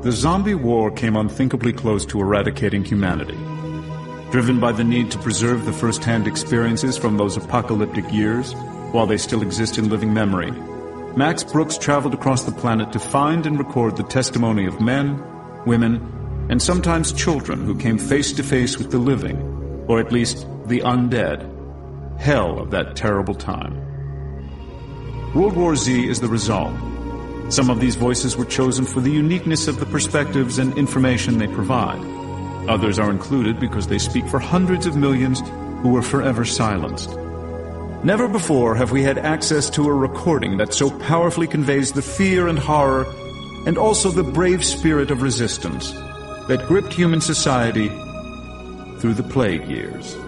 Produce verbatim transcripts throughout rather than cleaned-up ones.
the zombie war came unthinkably close to eradicating humanity. Driven by the need to preserve the first-hand experiences from those apocalyptic years, while they still exist in living memory, Max Brooks traveled across the planet to find and record the testimony of men, women, and sometimes children who came face to face with the living, or at least the undead, hell of that terrible time. World War Z is the result. Some of these voices were chosen for the uniqueness of the perspectives and information they provide. Others are included because they speak for hundreds of millions who were forever silenced. Never before have we had access to a recording that so powerfully conveys the fear and horror, and also the brave spirit of resistance that gripped human society through the plague years.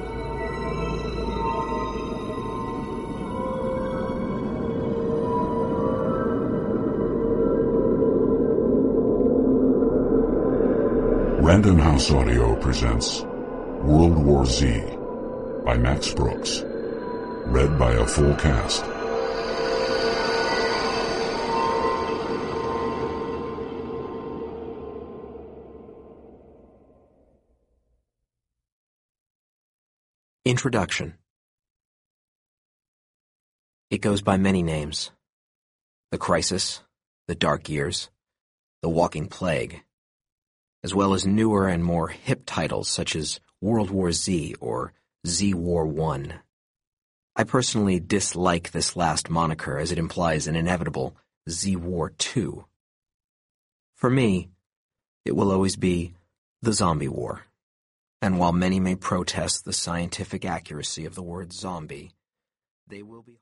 Random House Audio presents World War Z by Max Brooks. Read by a full cast. Introduction. It goes by many names. The Crisis, the Dark Years, the Walking Plague, as well as newer and more hip titles such as World War Z or Z War One. I personally dislike this last moniker as it implies an inevitable Z War Two. For me, it will always be the Zombie War. And while many may protest the scientific accuracy of the word zombie, they will be